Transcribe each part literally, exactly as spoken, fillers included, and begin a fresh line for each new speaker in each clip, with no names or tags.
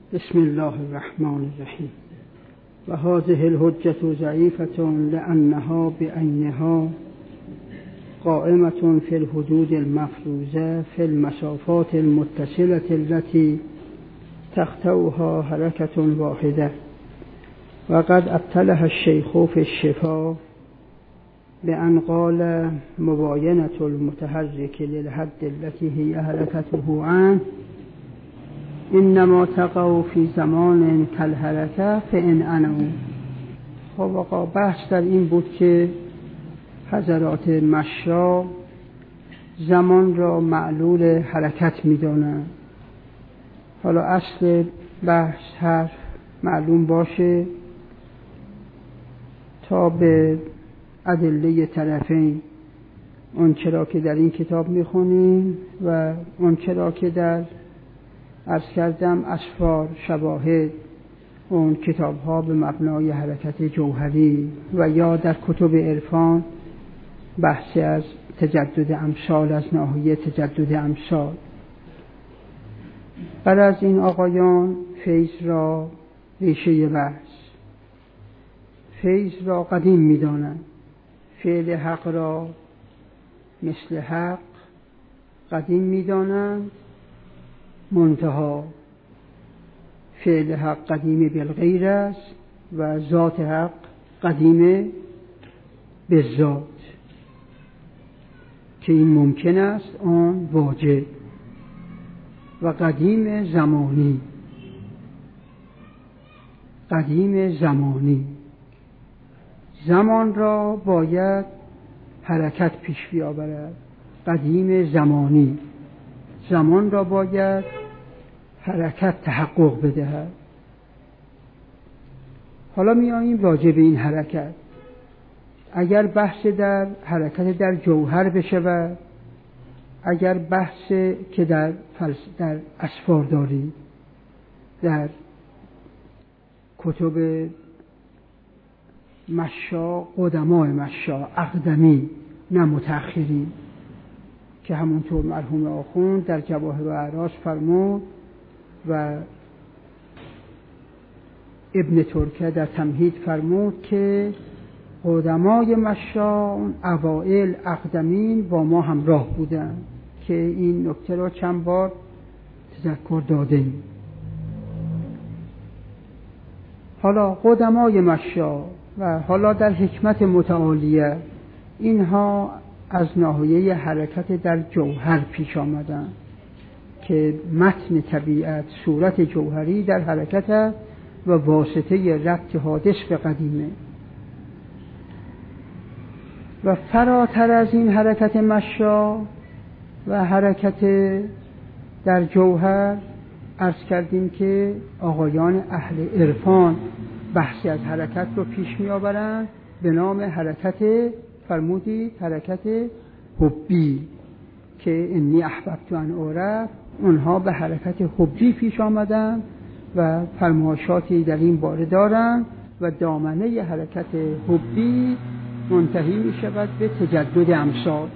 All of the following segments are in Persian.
بسم الله الرحمن الرحیم. و هذه الحجة ضعیفة لأنها بعینها قائمة في الحدود المفروضة في المسافات المتصلة التي تقطعها حركة واحدة. وقد ابطلها الشيخ في الشفاء بأن قال مباينة المتحرك للحد التي هي حركته عنه انما تقع في زمان کالحرکه فإن انو. خب آقا بحث در این بود که حضرات مشا زمان را معلول حرکت می دانند. حالا اصل بحث حرف معلوم باشه تا به ادله طرفین، اون چرا که در این کتاب می خونیم و اون چرا که در عرض کردم اسفار شواهد اون کتاب ها به مبنای حرکت جوهری و یا در کتب عرفان بحثی از تجدد امثال از ناحیه تجدد امثال. بعد از این آقایان فیض را ریشه بحث، فیض را قدیم می دانند. فعل حق را مثل حق قدیم می دانند، منتها فعل حق قدیم بالغیر است و ذات حق قدیم بالذات، که این ممکن است آن واجب، و قدیم زمانی، قدیم زمانی زمان را باید حرکت پیش بیاورد. قدیم زمانی زمان را باید حرکت تحقق بدهد. حالا می آییم راجع به این حرکت. اگر بحث در حرکت در جوهر بشود، اگر بحث که در در اسفار داری، در کتب مشا قدمای مشا اقدمی نه متأخرین، که همونطور مرحوم آخوند در جواهر و اعراض فرمود و ابن ترکه در تمهید فرمود که قدمای مشا اوائل اقدمین با ما همراه بودن، که این نکته را چند بار تذکر دادیم. حالا قدمای مشا و حالا در حکمت متعالیه اینها از ناحیه حرکت در جوهر پیش آمدن، که متن طبیعت صورت جوهری در حرکت است و واسطه ربط حادث به قدیمه. و فراتر از این حرکت مشا و حرکت در جوهر عرض کردیم که آقایان اهل عرفان بحثی از حرکت رو پیش می آورند به نام حرکت، فرمودید حرکت حبی، که انی احببت ان اعرف. اونها به حرکت حبی پیش آمدن و فرمایشاتی در این باره دارن و دامنه حرکت حبی منتهی می شود به تجدد امثال.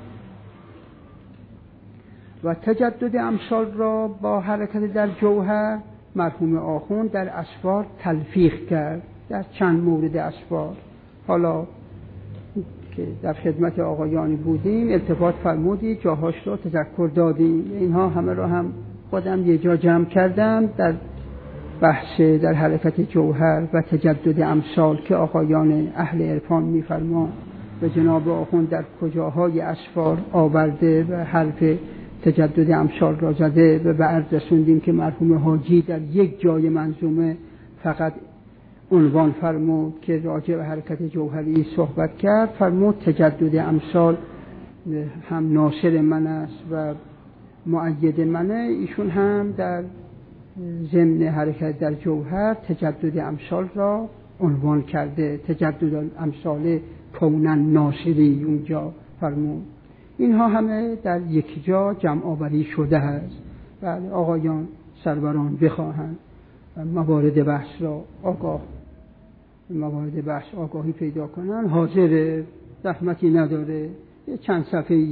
و تجدد امثال را با حرکت در جوهر مرحوم آخوند در اسفار تلفیق کرد، در چند مورد اسفار. حالا که در خدمت آقایانی بودیم التفات فرمودید، جاهاش رو تذکر دادیم. اینها همه رو هم خودم یه جا جمع کردم در بحث در حرکت جوهر و تجدد امثال که آقایان اهل عرفان می‌فرمان و جناب آخوند در کجاهای اسفار آورده و حرف تجدد امثال را زده و به عرض رسوندیم که مرحوم حاجی در یک جای منظومه فقط عنوان فرمود که راجع به حرکت جوهری صحبت کرد، فرمود تجدد امثال هم ناصر من است و مؤید منه. ایشون هم در ضمن حرکت در جوهر تجدد امثال را عنوان کرده، تجدد امثال کونن ناصری اونجا فرمود. اینها همه در یک جا جمع آوری شده است. بله آقایان سروران بخواهند موارد بحث را آگاه موارد بحث آگاهی پیدا کنن، حاضر، زحمتی نداره، یه چند صفحه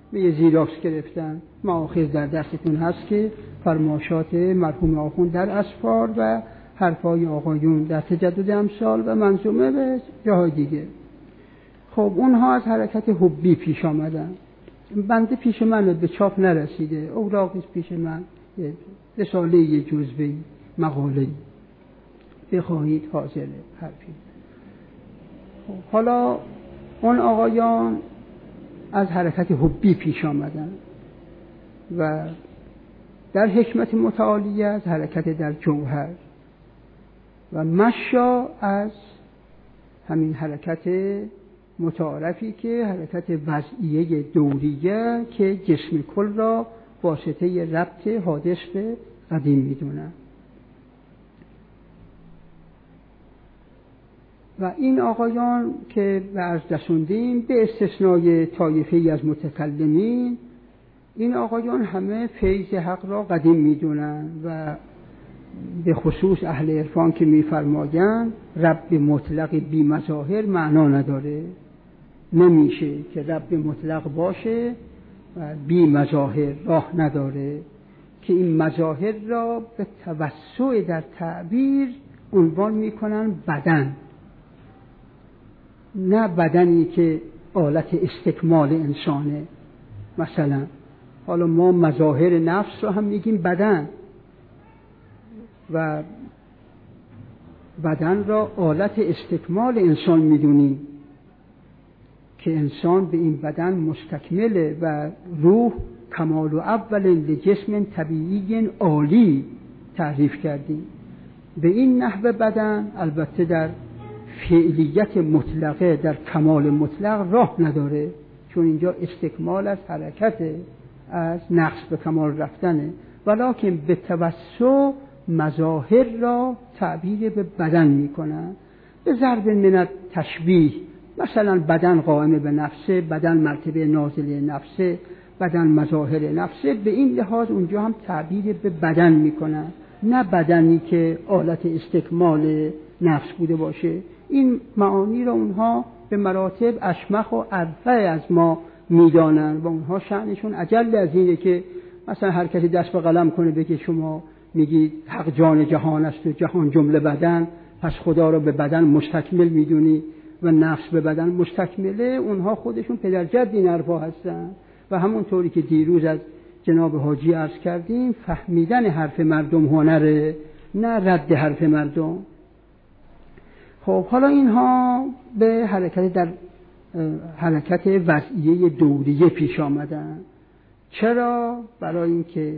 به یه زیراکس گرفتن، مآخذ در دستتون هست که فرمایشات مرحوم آخوند در اسفار و حرفای آقایون در تجدد امثال و منظومه به جاهای دیگه. خب اونها از حرکت حبی پیش آمدن. بنده پیش من به چاپ نرسیده، اوراقی پیش من، رساله یه جزوه‌ای، مقاله‌ای بخواهید حاضره حرفی. خب حالا اون آقایان از حرکت حبی پیش آمدن و در حکمت متعالیه از حرکت در جوهر و مشا از همین حرکت متعارفی که حرکت وضعیه دوریه که جسم کل را واسطه ربط حادث به قدیم میدونن. و این آقایان که به عرض رسوندیم به استثنای طایفه‌ای از متکلمین، این آقایان همه فیض حق را قدیم میدونن و به خصوص اهل عرفان که میفرمایند رب مطلق بی مظاهر معنا نداره، نمیشه که رب مطلق باشه و بی مظاهر راه نداره، که این مظاهر را به توسع در تعبیر عنوان میکنن بدن، نه بدنی که آلت استکمال انسانه. مثلا حالا ما مظاهر نفس رو هم میگیم بدن و بدن را آلت استکمال انسان میدونیم که انسان به این بدن مستکمله و روح کمال و اول لجسم طبیعی عالی تعریف کردیم. به این نحو بدن البته در فعلیت مطلقه در کمال مطلق راه نداره، چون اینجا استکمال از حرکت از نقص به کمال رفتنه، ولکن به توسع مظاهر را تعبیر به بدن میکنن به ضرب من تشبیه. مثلا بدن قائم به نفسه، بدن مرتبه نازله نفسه، بدن مظاهر نفسه، به این لحاظ اونجا هم تعبیر به بدن میکنن، نه بدنی که آلت استکمال نفس بوده باشه. این معانی را اونها به مراتب اشمخ و ارفع از ما میدانن و اونها شأنشون اجل از اینه که مثلا هر کسی دست به قلم کنه بگه شما میگید حق جان جهان است و جهان جمله بدن، پس خدا را به بدن مستکمل میدونی و نفس به بدن مستکمله. اونها خودشون پدرجد این حرفا هستن و همونطوری که دیروز از جناب حاجی عرض کردیم، فهمیدن حرف مردم هنره، نه رد حرف مردم. خب حالا اینها به حرکت در حرکت وضعیه دوریه پیش آمدن. چرا؟ برای اینکه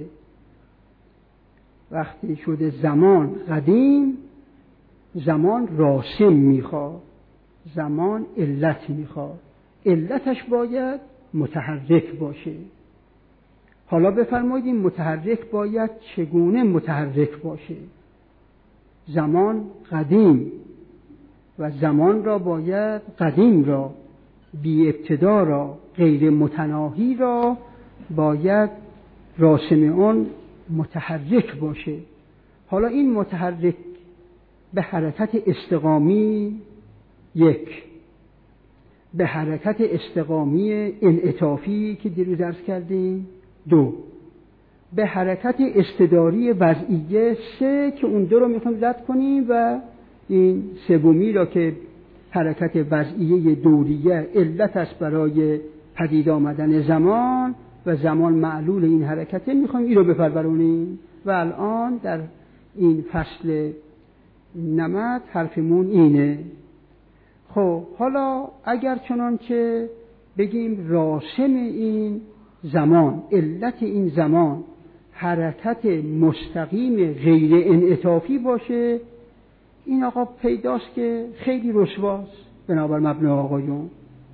وقتی شده زمان قدیم، زمان راسم میخواد، زمان علت میخواد، علتش باید متحرک باشه. حالا بفرمایید این متحرک باید چگونه متحرک باشه؟ زمان قدیم و زمان را باید قدیم را، بی ابتدا را، غیر متناهی را باید راسم اون متحرک باشه. حالا این متحرک به حرکت استقامی یک، به حرکت استقامی انعطافی که دیروز عرض کردیم دو، به حرکت استداری وضعیه سه که اون دو رو میخوایم رد کنیم و این سومی را که حرکت وضعیه دوریه علت است برای پدید آمدن زمان و زمان معلول این حرکته، میخوایم این رو بپرورونیم و الان در این فصل نمد حرفمون اینه. خب حالا اگر چنانچه بگیم راسم این زمان، علت این زمان حرکت مستقیم غیر انعطافی باشه، این آقا پیداست که خیلی رسواست بنابر مبنای آقایون.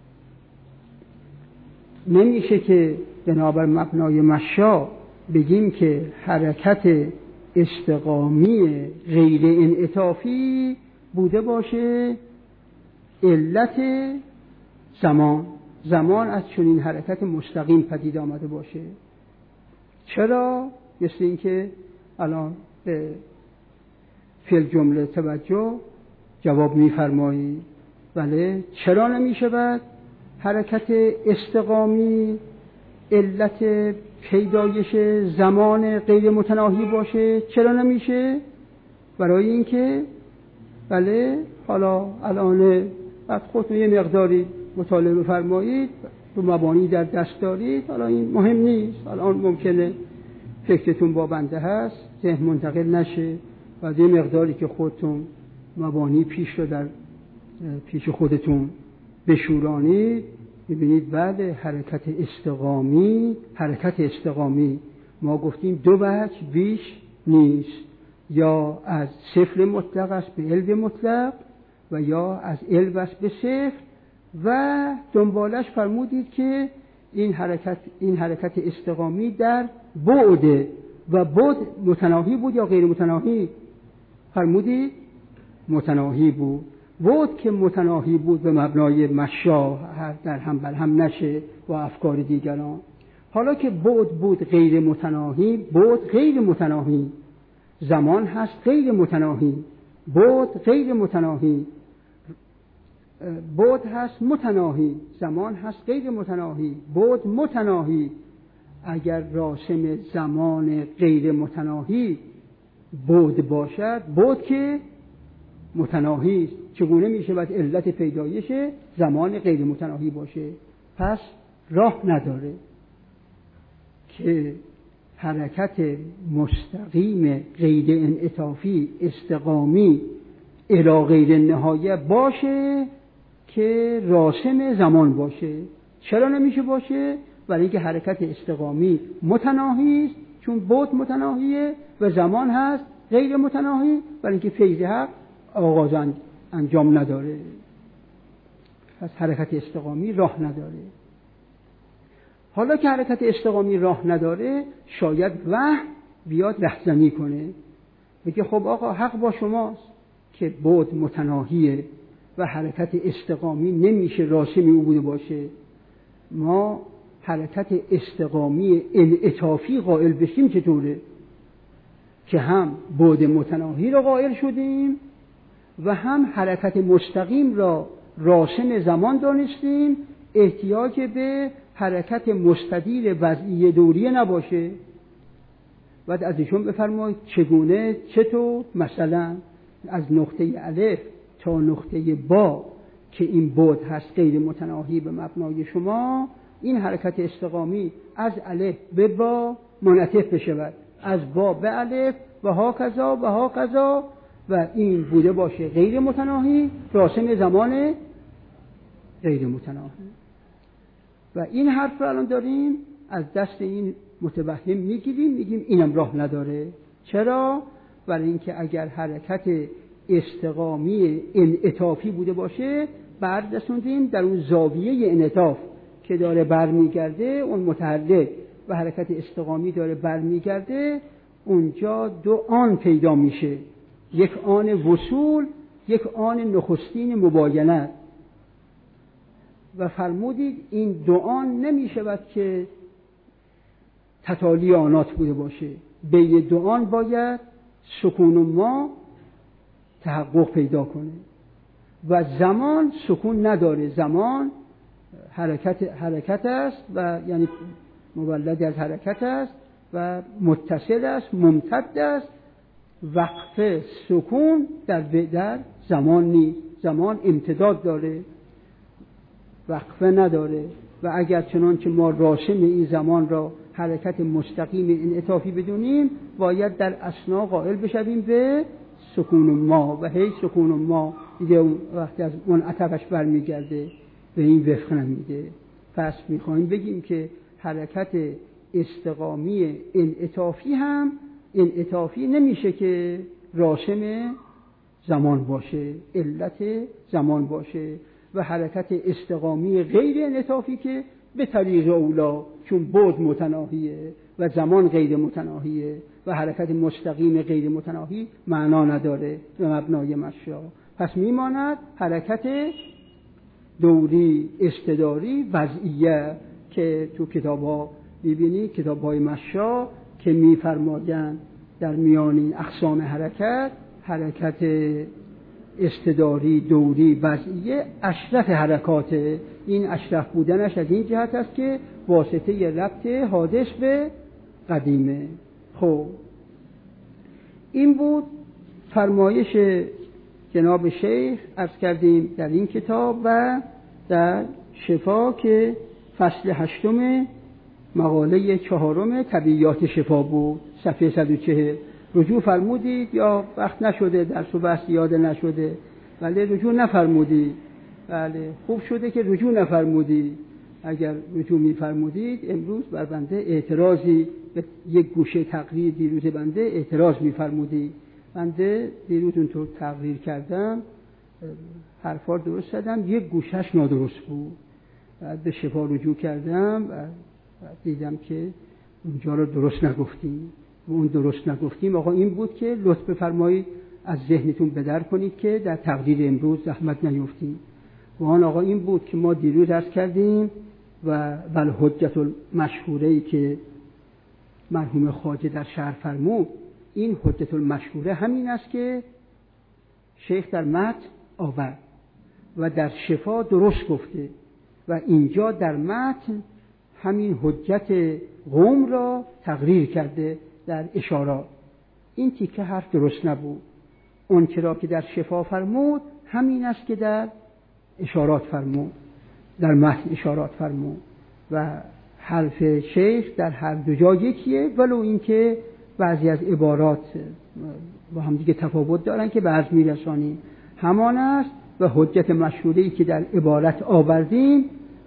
نمیشه که بنابر مبنای مشا بگیم که حرکت استقامی غیر انعطافی بوده باشه علت زمان، زمان از چنین حرکت مستقیم پدید آمده باشه. چرا؟ مثل این که الان به فعل جمله توجه جواب، بله چرا نمی شود حرکت استقامی علت پیدایش زمان غیر متناهی باشه. چرا نمیشه؟ برای اینکه بله حالا الان بعد خودتون یه مقداری مطالعه بفرمایید، رو مبانی در دست دارید، حالا این مهم نیست، الان ممکنه فکرتون با بنده هست، ذهن منتقل نشه و یه مقداری که خودتون مبانی پیش رو در پیش خودتون بشورانید، ببینید بعد حرکت استقامی، حرکت استقامی ما گفتیم دو وجه بیش نیست، یا از صفر مطلق است به علم مطلق و یا از علم است به صفر، و دنبالش فرمودید که این حرکت این حرکت استقامی در بعد و بعد متناهی بود یا غیر متناهی؟ فرمودید متناهی بود. بعد که متناهی بود به مبنای مشا در هم بر هم نشه با افکار دیگران. حالا که بعد بود غیر متناهی، بعد غیر متناهی، زمان هست غیر متناهی، بعد غیر متناهی، بعد هست متناهی، زمان هست غیر متناهی، بعد متناهی. اگر راسم زمان غیر متناهی بعد باشد، بعد که متناهی است، چگونه میشه بعد علت پیدایش زمان غیر متناهی باشه؟ پس راه نداره که حرکت مستقیم غیر انعطافی استقامی الی غیر نهایه باشه که راسم زمان باشه. چرا نمیشه باشه؟ برای اینکه حرکت استقامی متناهی است، چون بعد متناهیه و زمان هست غیر متناهی، برای اینکه فیض حق آغاز انجام نداره. پس حرکت استقامی راه نداره. حالا که حرکت استقامی راه نداره، شاید وهم بیاد رهزنی کنه، بگه خب آقا حق با شماست که بعد متناهیه و حرکت استقامی نمیشه راسمی او بوده باشه. ما حرکت استقامی انعطافی قائل بشیم چطوره؟ که هم بعد متناهی را قائل شدیم و هم حرکت مستقیم را راسم زمان دانستیم، احتیاج به حرکت مستدیر وضعی دوریه نباشه. بعد از ایشون بفرمایید چگونه، چطور؟ مثلا از نقطه الف تا نقطه با که این بعد هست غیر متناهی به مبنای شما، این حرکت استقامی از الف به با منعطف بشود، از با به الف و ها کذا و ها کذا، و این بوده باشه غیر متناهی راسم زمان غیر متناهی. و این حرف رو الان داریم از دست این متوهم میگیریم، میگیم اینم راه نداره. چرا؟ برای اینکه اگر حرکت استقامی انعطافی بوده باشه، بردستوندیم در اون زاویه انعطاف که داره برمیگرده، اون متحرک و حرکت استقامی داره برمیگرده، اونجا دو آن پیدا میشه، یک آن وصول، یک آن نخستین مباینت. و فرمودید این دو آن نمیشود که تتالی آنات بوده باشه، بین دو آن باید سکون ما تحقق پیدا کنه و زمان سکون نداره، زمان حرکت حرکت است و یعنی مولد از حرکت است و متصل است، ممتد است. وقف سکون در در زمان نیست، زمان امتداد داره، وقفه نداره. و اگر چنانچه ما راسم این زمان را حرکت مستقیم انعطافی بدونیم، باید در اثنا قائل بشویم به سکون ما و هی سکون ما دیگه وقتی از اون عطفش برمیگرده به این وفق نمیده. پس میخوایم بگیم که حرکت استقامی انعطافی هم انعطافی نمیشه که راسم زمان باشه، علت زمان باشه، و حرکت استقامی غیر انعطافی که به طریق اولا چون بعد متناهیه و زمان غیر متناهیه و حرکت مستقیم غیر متناهی معنا نداره به مبنای مشا. پس میماند حرکت دوری استداری وضعیه که تو کتاب‌ها ببینی، کتاب‌های مشا که می‌فرمایند در میان این اقسام حرکت، حرکت استداری، دوری، وضعیه اشرف حرکاته. این اشرف بودنش از این جهت است که واسطه ربط حادث به قدیمه. خب این بود فرمایش جناب شیخ عرض کردیم در این کتاب و در شفا که فصل هشتم مقاله چهارم طبیعیات شفا بود، صفحه صد و چهل. رجوع فرمودید یا وقت نشده درس و بحث یاد نشده؟ بله رجوع نفرمودید. بله خوب شده که رجوع نفرمودید. اگر رجوع میفرمودید امروز بر بنده اعتراضی به یک گوشه تقریر دیروز بنده اعتراض میفرمودید. بنده دیروز اونطور تقریر کردم، حرفا درست زدم، یک گوشش نادرست بود. بعد به شفا رجوع کردم و دیدم که اونجا رو درست نگفتیم. اون درست نگفتیم آقا این بود که لطف بفرمایید از ذهنتون بدر کنید که در تقدیر امروز زحمت نیفتید. و آن آقا این بود که ما دیروز عرض کردیم و بل حجت المشهوره‌ای که مرحوم خواجه در شرح فرمود، این حجت المشهوره همین است که شیخ در متن آورد و در شفا درست گفته و اینجا در متن همین حجت قوم را تقریر کرده در اشارات. این تیکه حرف درست نبود. اون چرا که در شفا فرمود همین است که در اشارات فرمود، در متن اشارات فرمود و حرف شیخ در هر دو جا یکیه، ولو اینکه بعضی از عبارات با هم دیگه تفاوت دارن که بعض میرسانیم. همان است و حجت مشهوره‌ای که در عبارت آوردیم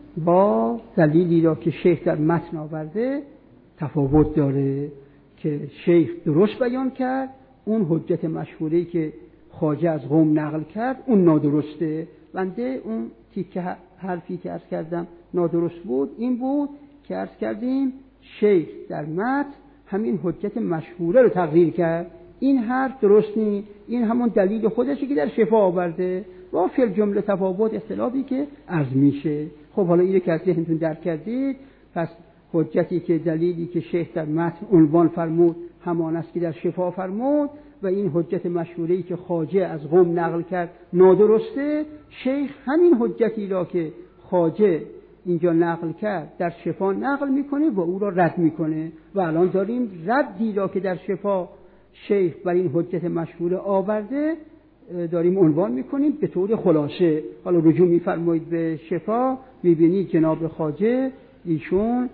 با دلیلی را که شیخ در متن آورده تفاوت داره که شیخ درست بیان کرد، اون حجت مشهوره‌ای که خواجه از قوم نقل کرد اون نادرسته. بنده اون تیکه حرفی که عرض کردم نادرست بود این بود که عرض کردیم شیخ در متن همین حجت مشهوره رو تقریر کرد. این حرف درست نیست، این همون دلیل خودشه که در شفا آورده با فی الجمله تفاوت اختلافی که عرض میشه. خب حالا اینو که از ذهنتون درک کردید، پس حجتی که دلیلی که شیخ در متن عنوان فرمود همان است که در شفا فرمود و این حجت مشهوره‌ای که خواجه از قوم نقل کرد نادرسته. شیخ همین حجتی را که خواجه اینجا نقل کرد در شفا نقل میکنه و او را رد میکنه و الان داریم ردی را که در شفا شیخ بر این حجت مشهوره آورده داریم عنوان میکنیم به طور خلاصه. حالا رجوع میفرمایید به شفا، میبینید جناب خواجه ایشون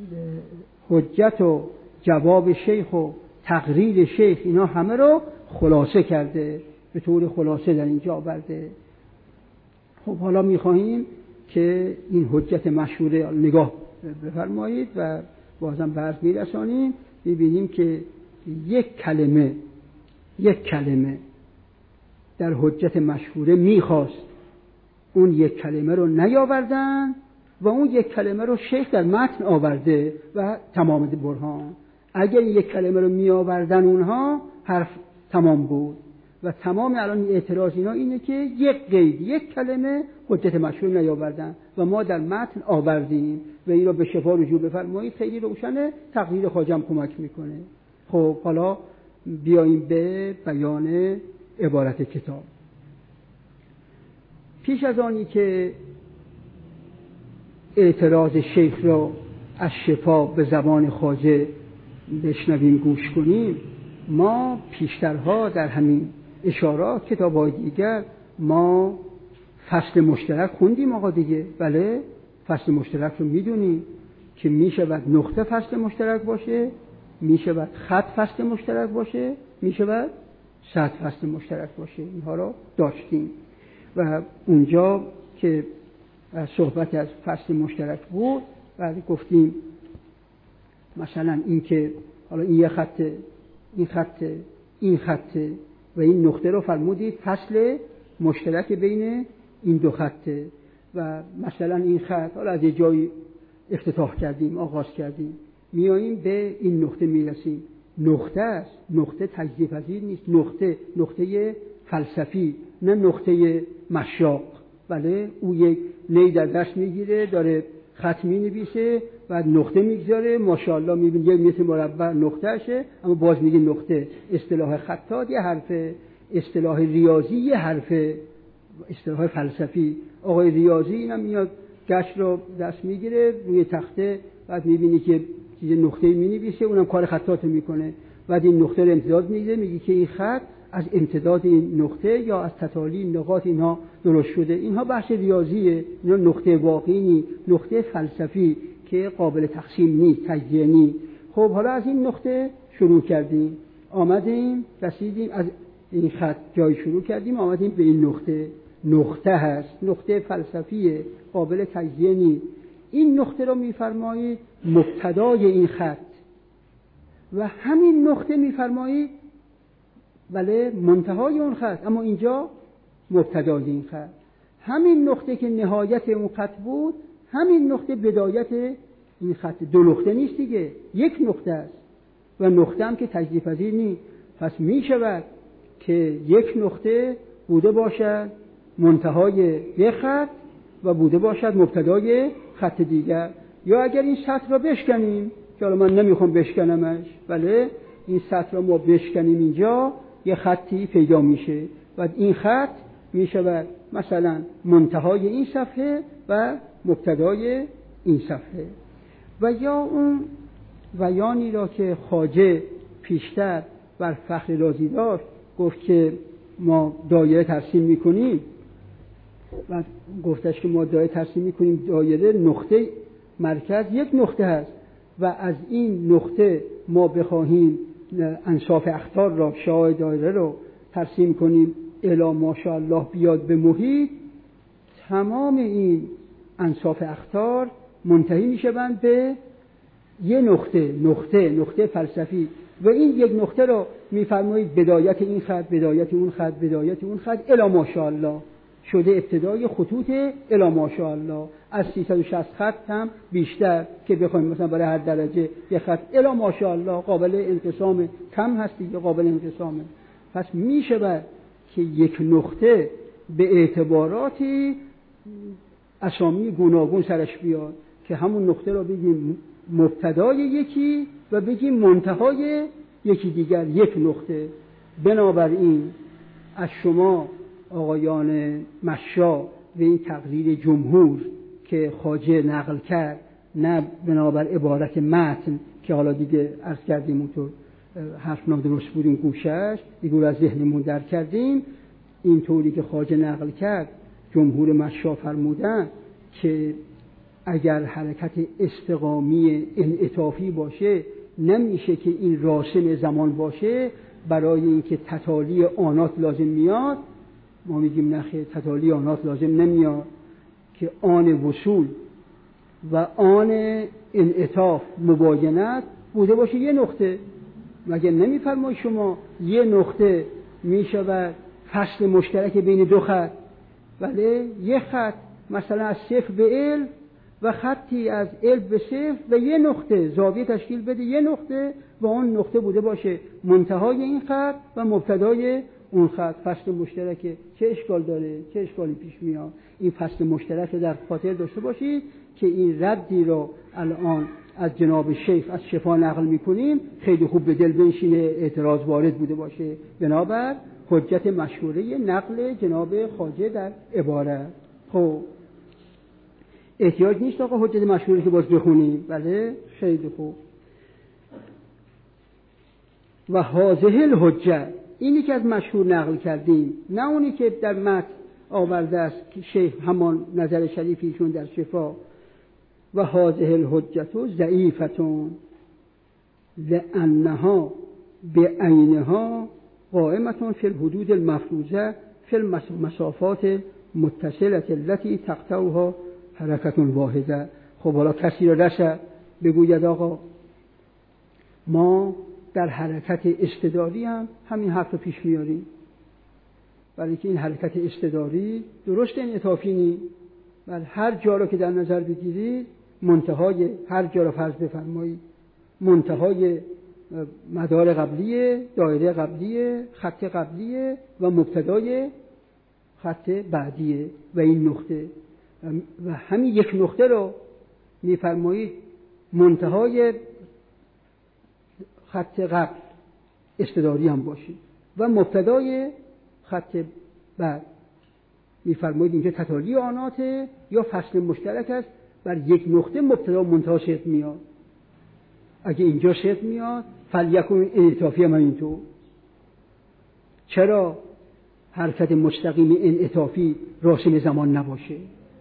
حجت و جواب شیخ و تقریر شیخ اینا همه رو خلاصه کرده، به طور خلاصه در اینجا آورده. خب حالا میخواهیم که این حجت مشهوره نگاه بفرمایید و بازم برز میرسانیم. میبینیم که یک کلمه یک کلمه در حجت مشهوره میخواست، اون یک کلمه رو نیاوردن و اون یک کلمه رو شیخ در متن آورده و تمام برهان. اگر یک کلمه رو می آوردن اونها حرف تمام بود و تمام الان اعتراض اینا اینه که یک قید یک کلمه حجت مشهور نیاوردن و ما در متن آوردیم و این رو به شفا رجوع بفرمایید. خیلی روشنه، تقریر خواجه کمک میکنه. خب حالا بیاییم به بیان عبارت کتاب. پیش از آنی که اعتراض شیخ را از شفا به زبان خواجه بشنویم گوش کنیم، ما پیشترها در همین اشارات کتاب‌های دیگر ما فصل مشترک خوندیم آقا دیگه. بله فصل مشترک رو میدونیم که میشود نقطه فصل مشترک باشه، میشود خط فصل مشترک باشه، میشود سطر فصل مشترک باشه. اینها رو داشتیم و اونجا که صحبت از فصل مشترک بود بعد گفتیم مثلا این که حالا این یه خطه، این خطه، این خطه و این نقطه رو فرمودید فصل مشترک بین این دو خطه و مثلا این خط حالا از یه جایی افتتاح کردیم، آغاز کردیم، میاییم به این نقطه میرسیم. نقطه است، نقطه تجزیه پذیر نیست، نقطه نقطه فلسفی نه نقطه مشاق. بله او یک نی در دست میگیره داره خط مینویسه و نقطه میگذاره، ماشاءالله میبینی یک متر مربع نقطه شه اما باز میگه نقطه. اصطلاح خطات یه حرفه، اصطلاح ریاضی یه حرفه، اصطلاح فلسفی. آقای ریاضی اینم میاد گشت رو دست میگیره روی تخته، بعد میبینی که چیز نقطه‌ای مینویسه، اونم کار خطاط میکنه، بعد این نقطه رو امتداد میده، میگه که این خط از امتداد این نقطه یا از تتالی نقاط اینها درست شده. اینها بحث ریاضیه، اینا نقطه واقعی نی، نقطه فلسفی که قابل تقسیم نیست، تجزیه نیست. خب حالا از این نقطه شروع کردیم، آمدیم رسیدیم از این خط جای شروع کردیم آمدیم به این نقطه. نقطه هست، نقطه فلسفیه، قابل تجزیه نیست. این نقطه رو میفرمایید مبتدای این خط و همین نقطه میفرمایید بله منتهای اون خط، اما اینجا مبتدای این خط. همین نقطه که نهایت اون خط بود، همین نقطه بدایت این خط. دو نقطه نیست دیگه، یک نقطه است و نقطه هم که تجزیه پذیر نیست. پس می شود که یک نقطه بوده باشد منتهای یک خط و بوده باشد مبتدای خط دیگر. یا اگر این سطر را بشکنیم، که حالا من نمیخوام بشکنمش، بله این سطر را ما بشکنیم، اینجا یه خطی پیدا میشه و این خط میشود مثلا منتهای این صفحه و مبتدای این صفحه. و یا اون بیانی را که خواجه پیشتر بر فخر رازی داشت، گفت که ما دایره ترسیم میکنیم و گفتش که ما دایره ترسیم میکنیم، دایره نقطه مرکز یک نقطه هست و از این نقطه ما بخواهیم انصاف اقطار را، شعاع دایره رو ترسیم کنیم الی ماشاءالله بیاد به محیط، تمام این انصاف اقطار منتهی میشوند به یه نقطه، نقطه نقطه فلسفی. و این یک نقطه رو میفرمایید بدایت این خط، بدایت اون خط، بدایت اون خط الی ماشاءالله شده ابتدای خطوط الی ماشاءالله. از سیصد و شصت خط هم بیشتر که بخوایم مثلا برای هر درجه یک خط الی ماشاءالله قابل انقسام کم هست دیگه، قابل انقسامه. پس میشه که یک نقطه به اعتباراتی اسامی گوناگون سرش بیاد که همون نقطه رو بگیم مبتدای یکی و بگیم منتهای یکی دیگر، یک نقطه. بنابراین از شما آقایان مشا و این تقریر جمهور که خواجه نقل کرد، نه بنابر عبارت متن که حالا دیگه عرض کردیم اونطور حرف نادرست بود این گوشش دیگه از ذهنمون در کردیم، این طوری که خواجه نقل کرد جمهور مشا فرمودن که اگر حرکت استقامی انعطافی باشه نمیشه که این راسم زمان باشه، برای اینکه تتالی آنات لازم میاد. ما میگیم نخیر، تتالی آنات لازم نمیاد، که آن وصول و آن انعطاف مباینت بوده باشه یه نقطه. مگر نمیفرمای شما یه نقطه میشود فصل مشترک بین دو خط؟ بله، یه خط مثلا از صفر به ال و خطی از ال به صفر و یه نقطه زاویه تشکیل بده، یه نقطه و اون نقطه بوده باشه منتهای این خط و مبتدای اون خط. فصل مشترک چه اشکال داره؟ چه اشکالی پیش میاد؟ این فصل مشترک رو در خاطر داشته باشید که این ردی رو الان از جناب شیخ از شفا نقل میکنیم خیلی خوب به دل بنشینه، اعتراض وارد بوده باشه بنابر حجت مشهوره نقل جناب خواجه در عبارت. خب احتیاج نیست آقا حجت مشهوره که باز بخونیم، بله خیلی خوب. و هذه الحجه، اینی که از مشهور نقل کردیم، نه اونی که در متن آورده است که شیخ همان نظر شریفیشون در شفا. و هذه الحجه ضعیفه لانها بعینها قائمه فی الحدود المفروضه فی المسافات متصله التي تقطعها حرکت واحده. خب حالا کسی را رسد بگوید آقا ما در حرکت استداری هم همین حرف رو پیش میاریم، برای که این حرکت استداری درست انعطافی نیست، بل هر جا رو که در نظر بگیرید منتهای هر جا رو فرض بفرمایید منتهای مدار قبلیه، دایره قبلیه، خط قبلیه و مبتدای خط بعدیه و این نقطه و همین یک نقطه رو میفرمایید منتهای خط قبل استداری هم باشید و مبتدای خط بعد میفرمایید اینجا تتالی آناته یا فصل مشترک است، بر یک نقطه مبتدا و منتها شرط میاد. اگه اینجا شرط میاد فلیکن انعطافی هم اینطور. چرا حرکت مستقیم انعطافی راسم زمان نباشه؟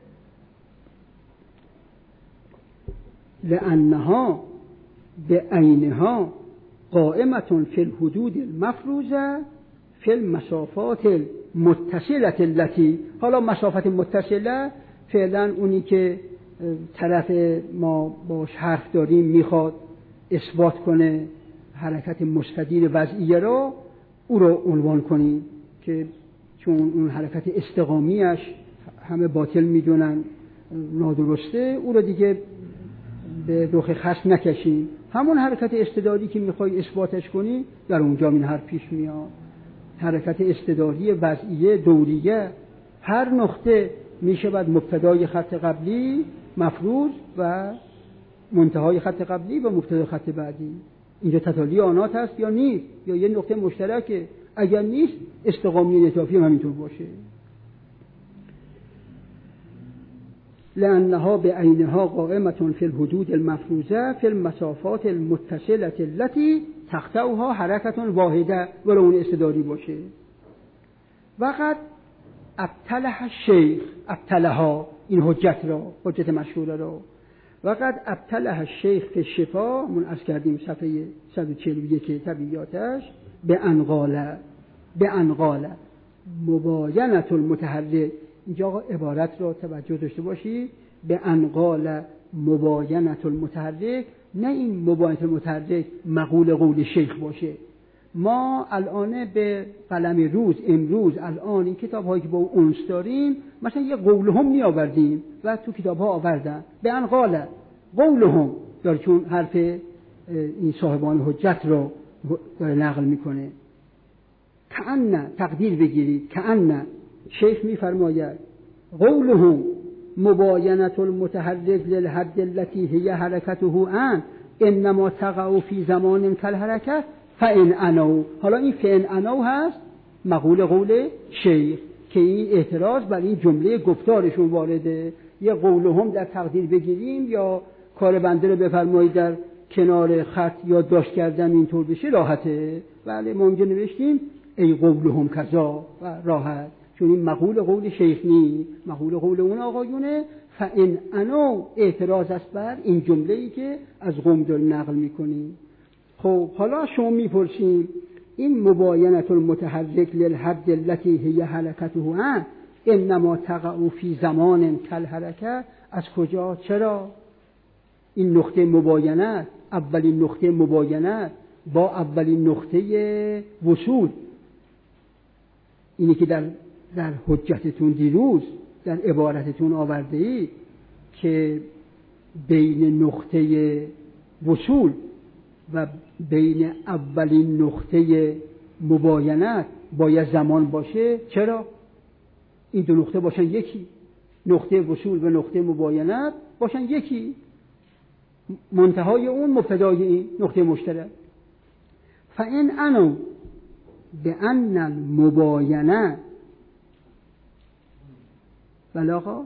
لأنها به عینها قائمة فی الحدود المفروضه فی المسافات المتصله التي، حالا مسافت متصله فعلا اونی که طرف ما باش حرف داریم میخواد اثبات کنه حرکت مستدیر وضعیه رو، او رو عنوان کنیم که چون اون حرکت استقامیش همه باطل میدونن نادرسته، او رو دیگه به رخ خشم نکشیم. همون حرکت استداری که میخوای اثباتش کنی در اونجا این حرف پیش میاد. حرکت استداری وضعیه دوریه، هر نقطه میشه بعد مبتدای خط قبلی مفروض و منتهای خط قبلی و مبتدای خط بعدی. اینجا تتالی آنات هست یا نیست، یا یه نقطه مشترکه؟ اگر نیست استقامی انعطافی هم همینطور باشه. لأنها بعینها قائمة فی الحدود المفروضه فی المسافات المتصله التي تقطعها حرکت واحده، ولو اون استداری باشه. وقد ابطلها الشیخ، ابطلها این حجت را، حجت مشهوره را، وقد ابطلها الشیخ فی الشفا، من از کردیم صفحه صد و چهل و یک طبیعاتش، به انقاله به انقاله مباینت المتحرک. اینجا آقا عبارت را توجه داشته باشی، به انقال مباینت المتحرک، نه این مباینت المتحرک مقول قول شیخ باشه. ما الان به قلم روز امروز الان این کتاب هایی که با اونس داریم مثلا یه قولهم می آوردیم و تو کتاب ها آوردن به انقال قولهم داره، چون حرف این صاحبان حجت را داره نقل میکنه. کأن تقدیر بگیرید، کأن شیخ میفرماید قولهم مباینت المتحرک للحد التي هي حرکته ان انما تقع فی زمان کالحرکت فان انو. حالا این فان انو هست مقول قول شیخ که این اعتراض بر این جمله گفتارشون وارده. یه قولهم در تقدیر بگیریم یا کار بنده رو بفرمایید در کنار خط یا داشت کردن اینطور بشه راحته. بله ما اونجا نوشتیم ای قولهم کذا و راحت، چون این مقول قول شیخ نی، مقول قول اون آقایونه. فان انو اعتراض است بر این جمله‌ای که از قوم داره نقل میکنیم. خب حالا شما میپرسیم این مباینت المتحرک للحد التي هي حرکته ان انما تقع فی زمان کالحرکت از کجا؟ چرا این نقطه مباینت، اولین نقطه مباینت با اولین نقطه وصول، اینی که در در حجتتون دیروز در عبارتتون آورده ای که بین نقطه وصول و بین اولین نقطه مباینت باید زمان باشه. چرا؟ این دو نقطه باشن یکی، نقطه وصول و نقطه مباینت باشن یکی، منتهای اون مبتدای این نقطه مشترک. فان انو بأن المباینه بلاغا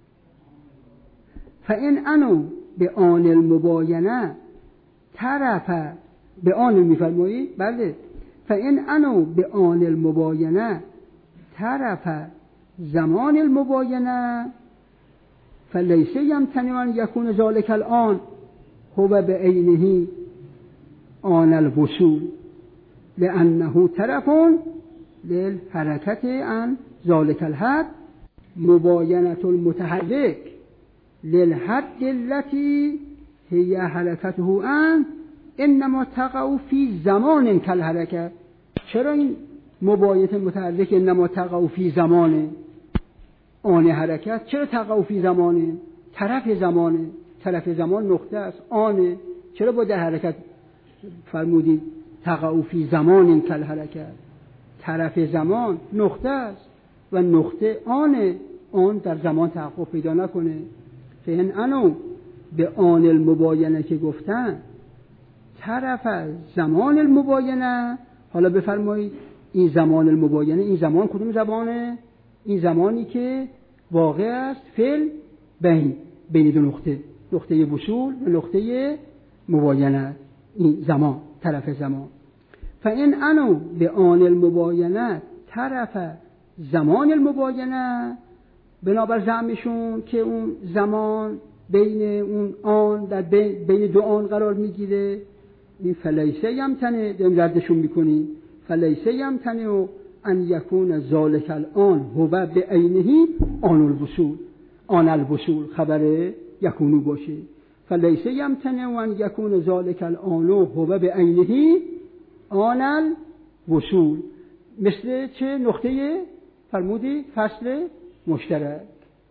فان انو به آن المباینه طرف به آن میفرمایید بله فان انو به آن المباینه طرف زمان المباینه فلیس یمتنع ان یکون ذلک الان هو بعینه آن الوصول لأنه طرف للحرکت عن ذلك الحد مباینة المتحرک للحد التي هي حرکته عن انما تقع فی زمان کالحرکت. چرا این مباینة المتحرک انما تقع فی زمان آن حرکت؟ چرا تقع فی زمانه؟ طرف زمانه، طرف زمان نقطه است، آنه. چرا با در حرکت فرمودید تقع فی زمان کالحرکت؟ طرف زمان نقطه است و نقطه آنه، آن در زمان تحقق پیدا نکنه. فین انو به آن المباینه که گفتن طرف زمان المباینه. حالا بفرمایید این زمان المباینه، این زمان کدوم زمانه؟ این زمانی که واقع است فعل بین بین دو نقطه، نقطه وصول و نقطه مباینه، این زمان، طرف زمان. فإن انو به آن المباینه طرف زمان المباینه، بنابر زعمشون که اون زمان بین اون آن در بین دو آن قرار میگیره، این فلیسه یمتنه داریم ردشون میکنیم، فلیسه یمتنه ان یکون ذالک الان هو به عینه آن الوصول، آن الوصول خبر یکونو باشه، فلیسه یمتنه ان یکون ذالک الان هو به عینه آن الوصول. مثل چه نقطه فرمودی؟ فصل مشترک.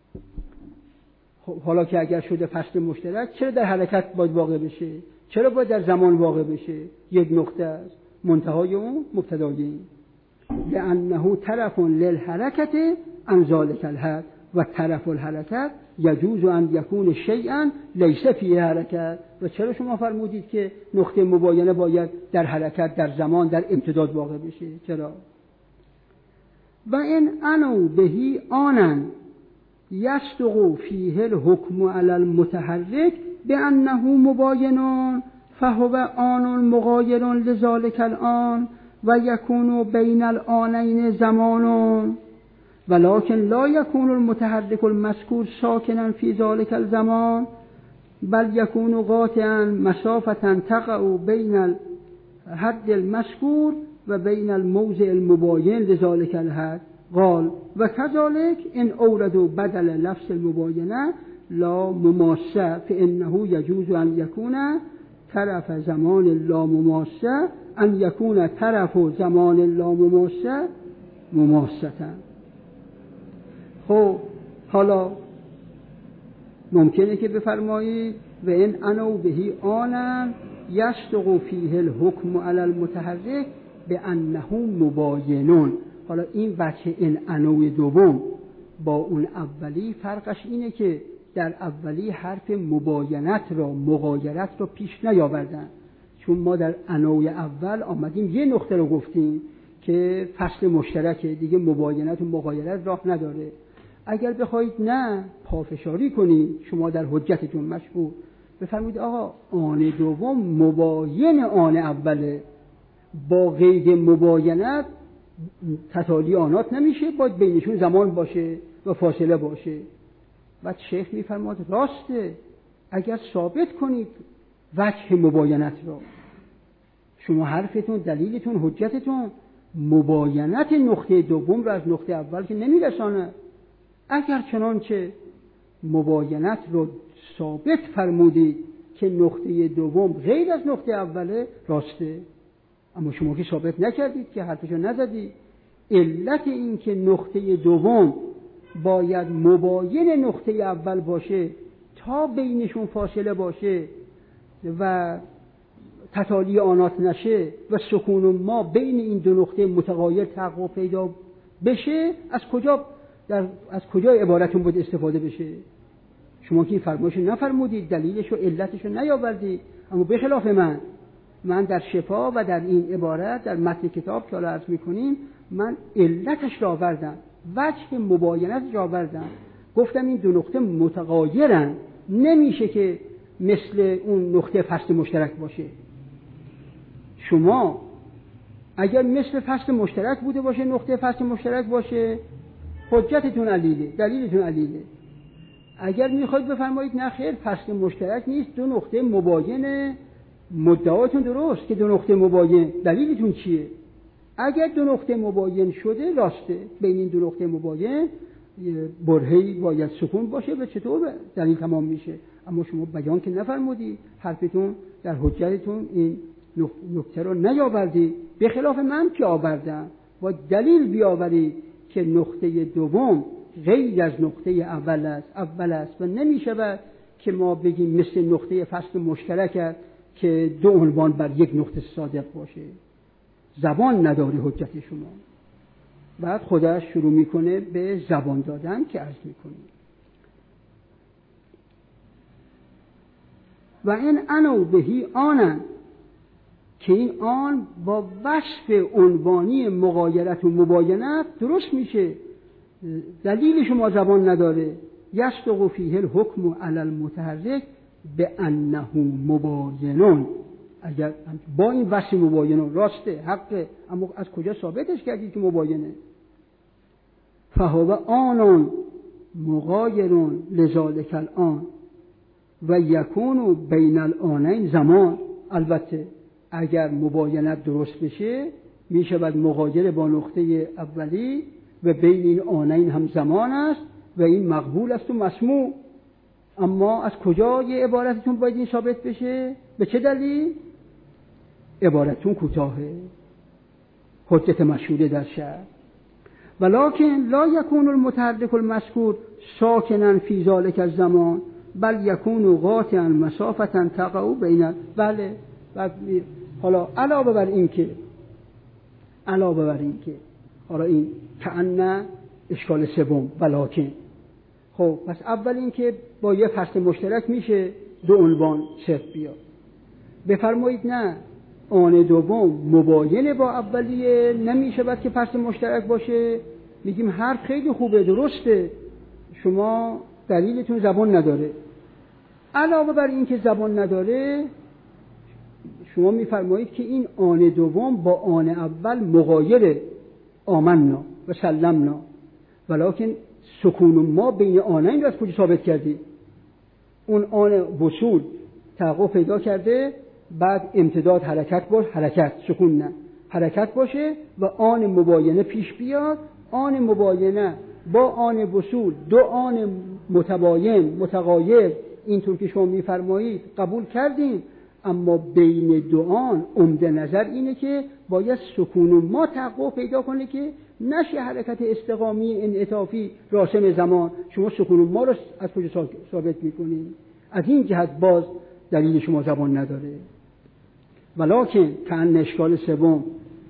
حالا که اگر شده فصل مشترک، چرا در حرکت باید واقع بشه؟ چرا باید در زمان واقع بشه؟ یک نقطه است، منتهای اون مبتدای این، لأنه طرف للحرکت عن ذلك الحد و طرف الحرکت یجوز ان یکون شیئا لیس فیه حرکت. و چرا شما فرمودید که نقطه مباینه باید در حرکت، در زمان، در امتداد واقع بشه؟ چرا؟ و این انو بهی آنن یصدق فیه الحکم علی المتحرک بانه مباین فهو آن مغایر لذلك الآن و یکون بین الآنین زمان، ولكن لا یکون المتحرک المذکور ساکنا فی ذلك الزمان بل یکون قاطعا مسافة تقع بین الحد المذکور و بین الموضع المباین لذلك الحد. قال و كذلك ان اوردوا بدل لفظ المباینه لا مماسه فانه یجوز ان یکون طرف زمان لا مماسه ان یکون طرف زمان لا مماسه مماسه. خب حالا ممکنه که بفرمایید و این انو بهی آنن یصدق فیه الحکم علی المتحرک بانه مباینون. حالا این بچه این انوی دوم با اون اولی فرقش اینه که در اولی حرف مباینت را، مغایرت را پیش نیاوردن، چون ما در انوی اول آمدیم یه نقطه رو گفتیم که فصل مشترکه دیگه، مباینت و مغایرت راه نداره. اگر بخواید نه پافشاری کنید شما در حجتتون مشهور بفرمایید آقا آن دوم مباین آن اوله، با قید مباینت تتالی آنات نمیشه، باید بینشون زمان باشه و فاصله باشه. و شیخ میفرماد راسته، اگر ثابت کنید وجه مباینت را، شما حرفتون، دلیلتون، حجتتون مباینت نقطه دوم را از نقطه اول که نمیرسانه. اگر چنانچه مباینت رو ثابت فرمودید که نقطه دوم غیر از نقطه اوله، راسته، اما شما که ثابت نکردید، که حرفشو نزدید. علت این که نقطه دوم باید مباین نقطه اول باشه تا بینشون فاصله باشه و تتالی آنات نشه و سکون ما بین این دو نقطه متغایر تحقق پیدا بشه، از کجا در از کجا عبارتون بود استفاده بشه؟ شما که این فرمایشو نفرمودید، دلیلشو علتشو نیاوردید. اما به خلاف من من در شفا و در این عبارت در متن کتاب که حالا عرض میکنیم من علتش را آوردم، وجه مباینت را آوردم، گفتم این دو نقطه متغایرن، نمیشه که مثل اون نقطه فصل مشترک باشه. شما اگر مثل فصل مشترک بوده باشه، نقطه فصل مشترک باشه، حجتتون علیله، دلیلتون علیله. اگر میخواید بفرمایید نه خیر فصل مشترک نیست، دو نقطه مباینه، مدعاتون درست که دو نقطه مباین، دلیلتون چیه؟ اگر دو نقطه مباین شده راسته، بین این دو نقطه مباین برهه‌ای باید سکون باشه و چطور دلیل تمام میشه. اما شما بیان که نفرمودی، حرفتون در حجتتون این نکته رو نیاوردی، به خلاف من که آوردم. با دلیل بیاورید که نقطه دوم غیر از نقطه اول است، اول است و نمیشه که ما بگیم مثل نقطه فصل مشترک است که دو عنوان بر یک نقطه صادق باشه. زبان نداری حجت شما. بعد خودش شروع میکنه به زبان دادن که عرض میکنه و این انو بهی آنن که این آن با وصف عنوانی مغایرت و مباینت درست میشه. دلیل شما زبان نداره. یصدق فیه الحکم علی المتحرک بانه مباینون. اگر با این وصف مباینون راسته حقه، اما از کجا ثابتش کردید که مباینه؟ فهو آنون مغایرون لذالک الآن و یکون بین الآنین زمان. البته اگر مباینت درست بشه میشه بعد مغایر با نقطه اولی و بین این آنین هم زمان است و این مقبول است و مسموع. اما از کجا یه عبارتتون باید این ثابت بشه؟ به چه دلیل؟ عبارتتون کوتاهه، حجت مشهوره در شرع. ولکن لا یکون المتحرک المذکور ساکنا فی ذلک الزمان بل یکون قاطعا مسافه تقع بین. بله. حالا علاوه بر این که علاوه بر این که حالا این کأن اشکال سوم ولکن. خب پس اول این که با یه فصل مشترک میشه دو عنوان صرف بیاد. بفرمایید نه، آن دوم مباینه با اولیه نمیشه بعد که فصل مشترک باشه. میگیم حرف خیلی خوبه، درسته، شما دلیلتون زبان نداره. علاوه بر این که زبان نداره شما میفرمایید که این آن دوم با آن اول مغایر آمنا و سلمنا، ولکن سکون ما بین آنین رو از کجا ثابت کردی؟ اون آن وصول تحقق پیدا کرده، بعد امتداد حرکت باشه، حرکت سکون نه حرکت باشه و آن مباینه پیش بیاد. آن مباینه با آن وصول دو آن متباین متغایر اینطور که شما میفرمایید قبول کردیم، اما بین دو آن عمده نظر اینه که باید سکون ما تحقق پیدا کنه که نشه حرکت استقامی انعطافی راسم زمان. شما سکون ما رو از کجا ثابت میکنید؟ از این جهت باز دلیل شما زبان نداره. ولکن کأن اشکال سوم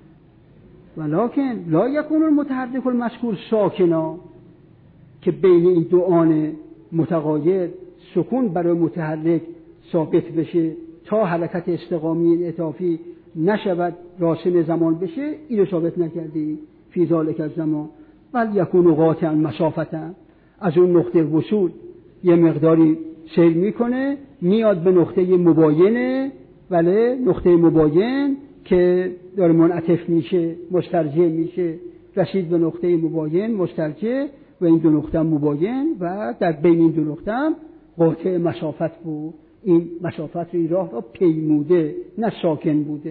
ولکن لا یکون المتحرک المذکور ساکنا، که بین این دو آن متغایر سکون برای متحرک ثابت بشه تا حرکت استقامی انعطافی نشود راسم زمان بشه. اینو ثابت نکردی فی ذلک الزمان بل یکون قاطعا مسافه. از اون نقطه وصول یه مقداری سیر میکنه میاد به نقطه مباینه، ولی نقطه مباین که داره منعطف میشه مسترجع میشه، رسید به نقطه مباین مسترجع و این دو نقطه مباین و در بین این دو نقطه هم قاطع مسافت بود. این مسافت رو این راه را پیموده نه ساکن بوده.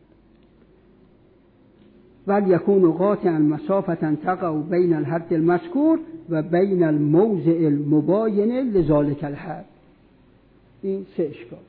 ول یکون قاطعا مسافه تقع بین الحد المذکور و بین الموضع المباین لذالک الحد. این سه اشکال.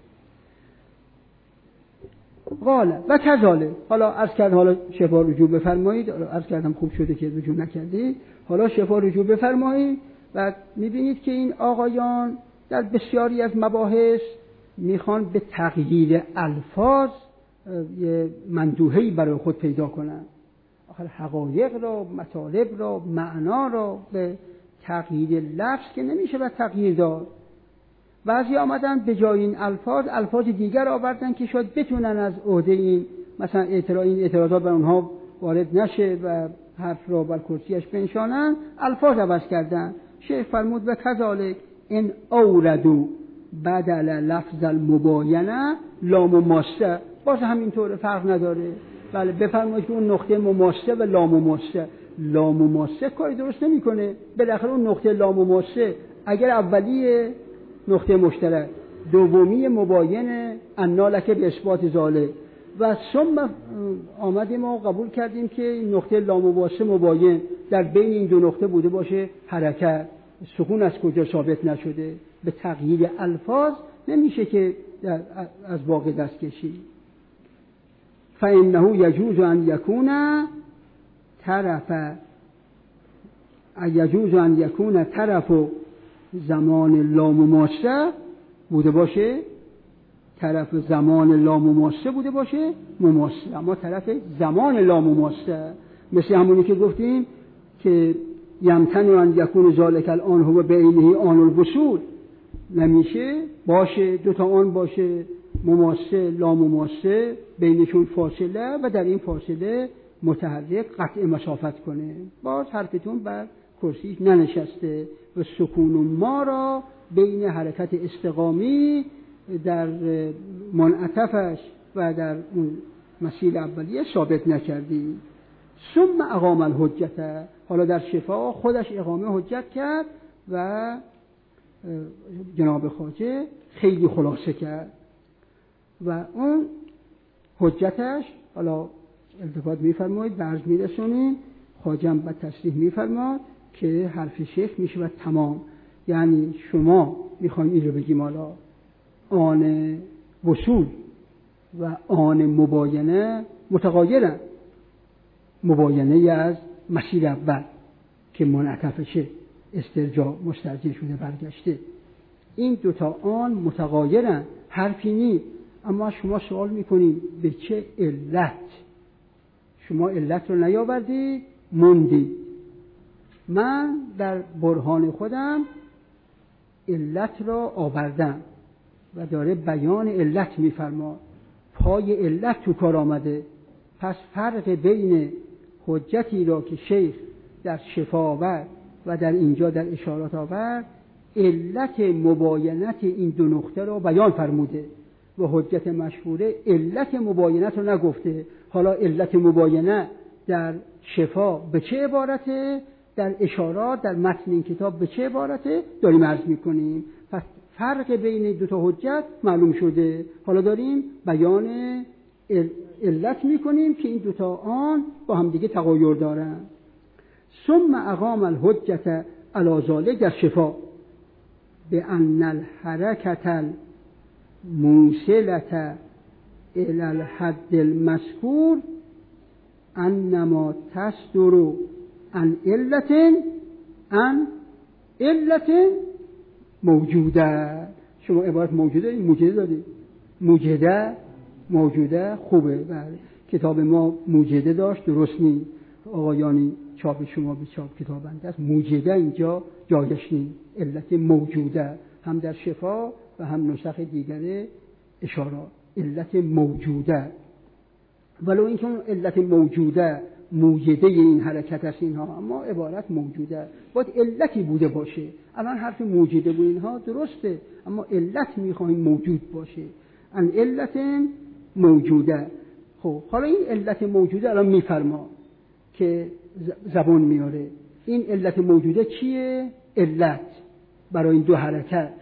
قال و کذالک. حالا عرض کردم، حالا شفا رجوع بفرمایید. عرض کردم خوب شده که رجوع نکردید، حالا شفا رجوع بفرمایید. و میبینید که این آقایان در بسیاری از مباحث میخوان به تغییر الفاظ یه مندوحه‌ای برای خود پیدا کنن. آخر حقایق را، مطالب را، معنا را به تغییر لفظ که نمیشه و تغییر داد. بعضی آمدن به جای این الفاظ الفاظ دیگر آوردن که شاید بتونن از عهده این مثلا اعتراض این اعتراضات بر اونها وارد نشه و حرف را بر کرسیش بنشانن، الفاظ عوض کردن. شیخ فرمود و کذالک ان اوردو بدل لفظ المباینه لا مماسه. باز همینطوره، فرق نداره. بله بفرمایید که اون نقطه مماسه و لا مماسه، لا مماسه کاری درست نمیکنه. بالاخره اون نقطه لا مماسه اگر اولیه نقطه مشترک، دومی مباینه انالک به اثبات ذالک، و ثم آمدیم و قبول کردیم که این نقطه لا مماسه مباین در بین این دو نقطه بوده باشه حرکت، سکون از کجا ثابت نشده. به تغییر الفاظ نمیشه که از واقع دست کشی. فإنه یجوز ان یکون طرف یجوز ان یکون طرف زمان لا مماسه بوده باشه، طرف زمان لا مماسه بوده باشه مماسه، اما طرف زمان لا مماسه مثل همونی که گفتیم که یمتن ان یکون ذالک الان هو بعینه آن الوصول، نمیشه باشه دو تا آن باشه مماسه لامماسه بینشون فاصله و در این فاصله متحرک قطع مسافت کنه. باز حرفتون بر کرسی ننشسته و سکون ما را بین حرکت استقامی در منعطفش و در اون مسیر اولیه ثابت نکردی. ثم اقام الحجت، حالا در شفا خودش اقامه حجت کرد و جناب خواجه خیلی خلاصه کرد و اون حجتش حالا التفات میفرمایید و عرض میرسونیم. خواجه هم تصریح میفرماد که حرف شیخ میشه و تمام، یعنی شما میخواین این رو بگیم حالا آن وصول و آن مباینه متغایرن. مباینه از مسیر اول که منعطفشه، استرجاع مسترجع شده برگشته، این دوتا آن متغایرن، حرفی نی. اما شما سوال میکنید به چه علت؟ شما علت رو نیاوردید، موندید. من در برهان خودم علت را آوردم و داره بیان علت میفرما. پای علت تو کار آمده. پس فرق بین حجتی را که شیخ در شفا آورد و در اینجا در اشارات آورد، علت مباینت این دو نقطه را بیان فرموده و حجت مشهوره علت مباینت رو نگفته. حالا علت مباینه در شفا به چه عبارته، در اشارات در متن این کتاب به چه عبارته داریم عرض میکنیم. پس فرق بین دو تا حجت معلوم شده. حالا داریم بیان علت میکنیم که این دو تا آن با هم دیگه تغایر دارن. ثم اقام الحجت علی ذلک در شفا بأن الحرکت الموصلة الی الحد المذکور انما تصدر عن علت عن علت موجوده. شما عبارت موجوده موجوده دارید، موجوده موجوده خوبه. بله کتاب ما موجوده داشت، درست نیست. آقایانی چاپ شما به چاپ کتاب بنده است، موجوده اینجا جایش نیست. علت موجوده هم در شفا و هم نسخ دیگر اشارات علت موجوده. ولو اینکه اون علت موجوده موجوده این حرکت است اینها، اما عبارت موجوده باید علتی بوده باشه. الان حرف موجوده بود اینها درسته، اما علت میخوایم موجود باشه. ان علت موجوده. خب حالا این علت موجوده الان میفرما که زبان میاره. این علت موجوده چیه؟ علت برای این دو حرکت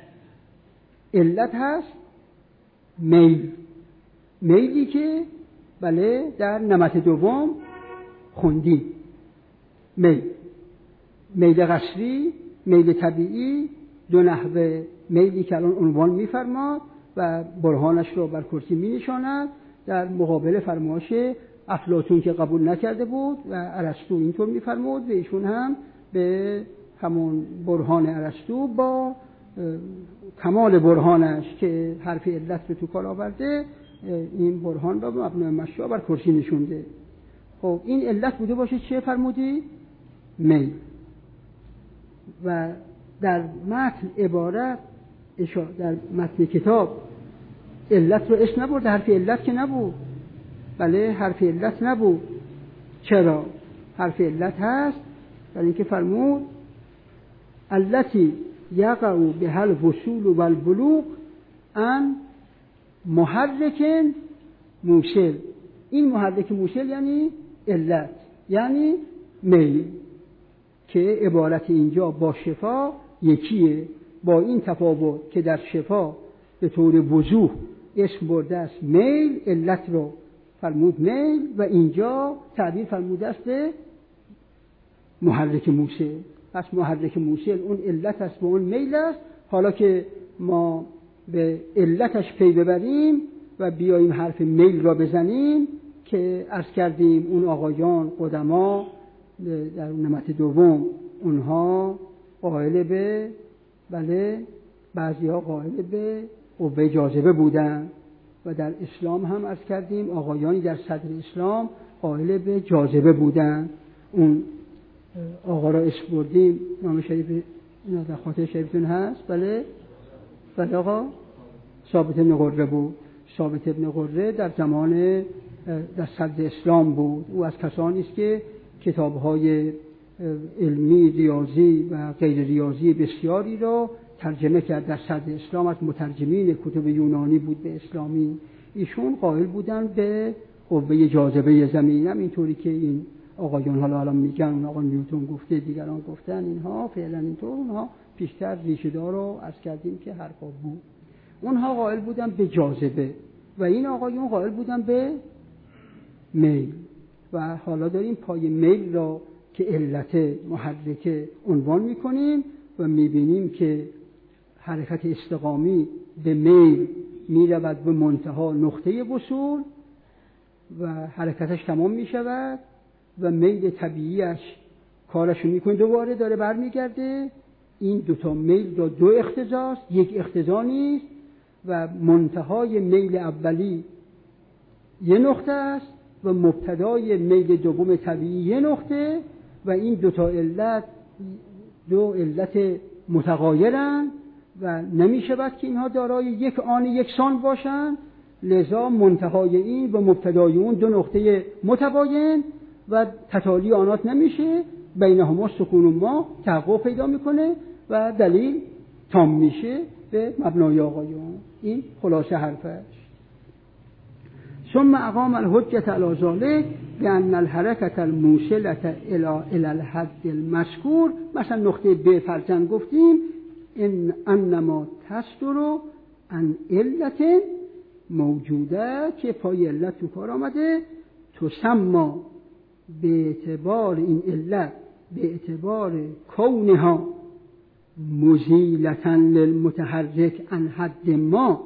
علت هست میل. میلی که بله در نمط دوم خوندیم. میل میل قصری، میل طبیعی، دو نحوه میلی که الان عنوان میفرماد و برهانش رو بر کرسی می نشاند در مقابل فرمایش افلاطون که قبول نکرده بود و ارسطو اینطور میفرمود و ایشون هم به همون برهان ارسطو با کمال برهانش که حرف علت رو تو کار آورده این برهان را به مبنای مشروع بر کرسی نشونده. خب این علت بوده باشه چه فرمودی؟ میل. و در متن عبارت در متن کتاب علت رو اسم نبرده، حرف علت که نبود. بله حرف علت نبود. چرا؟ حرف علت هست برای اینکه فرمود التی یقع بها الوصول و البلوغ ان محرک موصل. این محرک موصل یعنی علت، یعنی میل، که عبارت اینجا با شفا یکیه، با این تفاوت که در شفا به طور وضوح اسم برده است میل، علت رو فرمود میل، و اینجا تعبیر فرموده است به محرک موصل. پس محرک موصل اون علت است و اون میل است. حالا که ما به علتش پی ببریم و بیاییم حرف میل را بزنیم که عرض کردیم اون آقایان قدما در نمط دوم اونها قائل به بله بعضی ها قائل به قوه جاذبه بودن و در اسلام هم عرض کردیم آقایانی در صدر اسلام قائل به جاذبه بودن. اون آقا را اسم بردیم، نام شریف در خاطر شریفتون هست. بله بله آقا ثابت نقره بود. ثابت ابن قره در زمان در صدر اسلام بود. او از کسانی است که کتاب‌های علمی ریاضی و غیر ریاضی بسیاری را ترجمه کرد. در صدر اسلام از مترجمین کتب یونانی بود به اسلامی. ایشون قائل بودن به قوه جاذبه زمین، هم اینطوری که این آقایون حالا حالا میگن، اون آقا نیوتن گفته، دیگران گفتن، اینها فعلا اینطور، اونها پیشتر ریشه‌دار رو عرض کردیم که حرفا بود. اونها قائل بودن به جاذبه و این آقایون قائل بودن به میل. و حالا داریم پای میل را که علت محرکه عنوان میکنیم و میبینیم که حرکت استقامی به میل میرود به منتها نقطه وصول و حرکتش تمام میشود و میل طبیعیش کارشو میکنه، دوباره داره برمیگرده. این دوتا میل را دو اقتضاست، یک اقتضا نیست و منتهای میل اولی یه نقطه است و مبتدای میل دوم طبیعی یه نقطه و این دوتا علت دو علت متغایرن و نمیشود که اینها دارای یک آن یکسان باشن. لذا منتهای این و مبتدای اون دو نقطه متباین و تتالی آنات نمیشه، بینهما سکون ما تحقق پیدا میکنه و دلیل تام میشه به مبنای آقایون. این خلاصه حرفش. ثم اقام الحجة علی ذلك بأن الحركة الموصلة الى الحد المذکور، مثلا نقطه ب فرضاً گفتیم ان انما تصدر عن علت موجوده که پای علت تو کار آمده، تسمى به اعتبار این علت به اعتبار کونها مزیلة للمتحرک عن حد ما